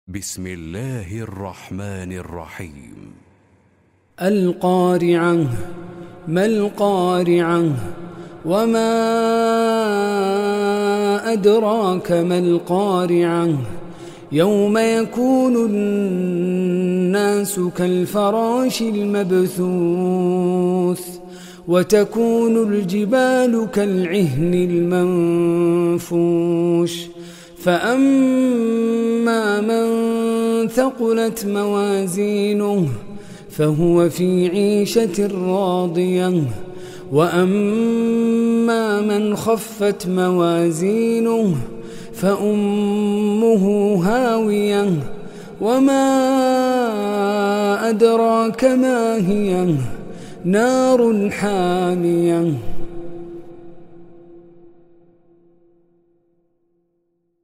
بسم الله الرحمن الرحيم. القارعة. ما القارعة؟ وما أدراك ما القارعة؟ يوم يكون الناس كالفراش المبثوث وتكون الجبال كالعهن المنفوش فأما من ثقلت موازينه فهو في عيشة راضية وأما من خفت موازينه فأمه هاوية وما أدراك ما هي نار حامية.